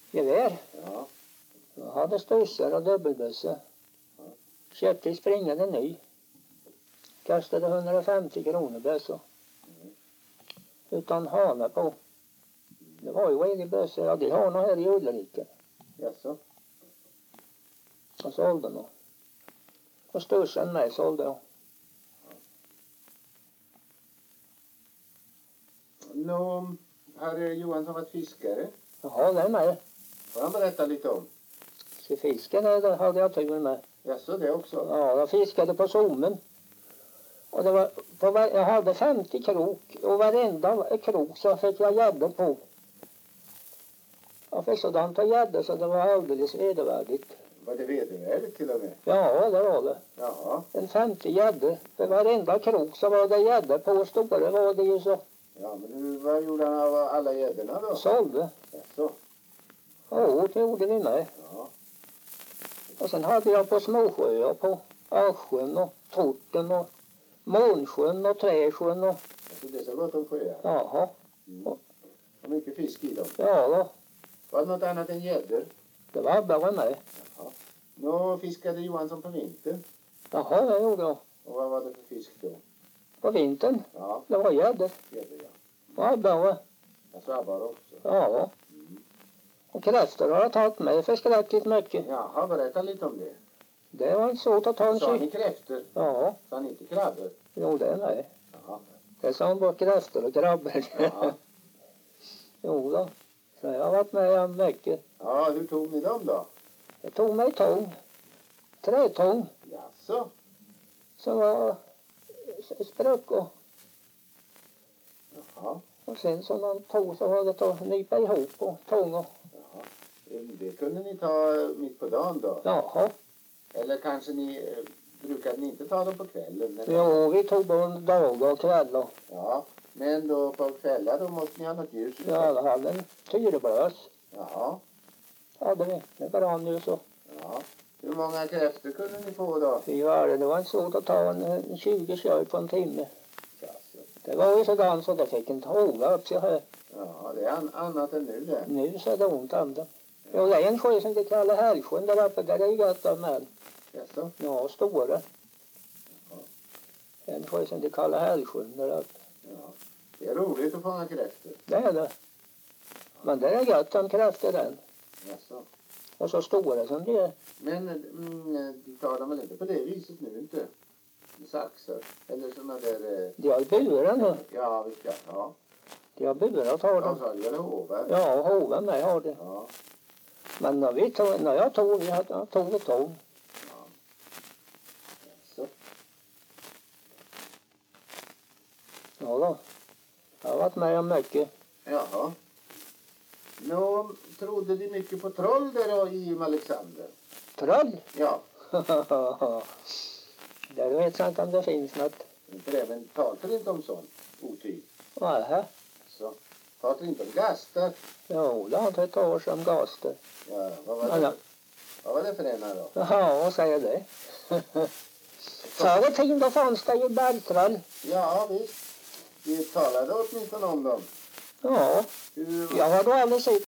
gevär. Ja. Jag hade stussar och dubbelbössor. Köpte springande ny. Kostade 150 kronor bössor. Utan hana på. Det var ju egen bössor. Ja, de har nog här i Ulrika. Jaså? Och sålde nog. Och stussan med sålde jag. Nå, har Johansson varit fiskare? Jaha, det är med. Får han berätta lite om? Så fisken det hade jag tur med. Jaså, det också? Ja, jag fiskade på sommen. Och det var, jag hade 50 krok. Och varenda krok så fick jag gäddor på. Jag fick sådant på gäddor så det var alldeles vedervärdigt. Var det vedervärdigt till och med? Ja, det var det. Ja. En 50 gäddor. För varenda krok så var det gäddor på. Och stora var det ju så. Ja, men vad gjorde han av alla gäddorna då? Sålde. Jaså? Ja, det gjorde vi med. Ja. Och sen hade jag på småsjöar på Arsjön och Torten och Månsjön och Träsjön och... Alltså det är så gott om sjöar? Jaha. Och mycket fisk i dem? Ja då. Var det något annat än gäddor? Det var bara med. Jaha. Nå fiskade Johansson på vintern? Jaha, det gjorde jag. Och vad var det för fisk då? På vintern. Ja, Det var gäddor. gäddor ja. Och abborre. Alltså abborre också? Ja. Och kräftor har jag tagit med förskräckligt mycket. Jaha, berätta lite om det. Det var inte svårt att ta en Sa ni kyck. kräftor? Ja, Sa ni inte krabbor? jo det är nej. Jaha. Det sa han bara kräftor och krabbor. Ja. Jo då. Så jag har varit med om mycket. Ja, hur tog ni dem då? Jag tog mig tång. Trätång. Jaså? Som var spruck Jaha. och sen så någon tog så var det att nypa ihop och tång och... Jaha. Det kunde ni ta mitt på dagen då? Jaha. Eller kanske ni, brukade ni inte ta dem på kvällen? Men... Jo, vi tog både dagar och kvällar. Ja, men då på kvällar då måste ni ha något ljus? Ja, jag hade en tyrebrös. Ja. Hade vi. Det brann ju så. Ja. Hur många kräftor kunde ni få då? Det var inte svårt att ta en 20 kör på en timme. Jaså. Det var ju sådant så det fick inte hålla upp sig här. Ja, det är annat än nu det. Nu så är det ont ändå. Jo, det är en sjö som de kallar Härgsjön där uppe. Där är ju gott av med. Jaså? Ja, stora. En sjö som de kallar Härgsjön där uppe. Ja. Det är roligt att fånga kräftor. Det är det. Men det är gott om kräftor den. Jaså? Och så stora som de är. Men du tar dem väl inte på det viset nu inte? Med saxar? Eller sådana där... De har burar nu. Ja, visst ja. Ja. De har burar att ta Ja, dem. så har du väl hovar? Ja, hoven med har det. Ja. Men när jag tog ett tåg. Ja. Jaså? Ja då. Jag har varit med om mycket. Jaha. Nå, trodde du mycket på troll där då i Alexander? Troll? Ja. Där vet jag inte om det finns något. Inte det, men pratar inte om sånt otyg. Nähä. Så. Pratar inte om gastar. Jo, det har inte ett år sedan gaster. Ja, vad var det? Ja. Vad var det för ena då? Jaha, vad säger det? Förr i tiden då fanns det ju bergtroll. Ja, visst. Vi talade åtminstone om dem. Ja, Hur... jag har då aldrig sett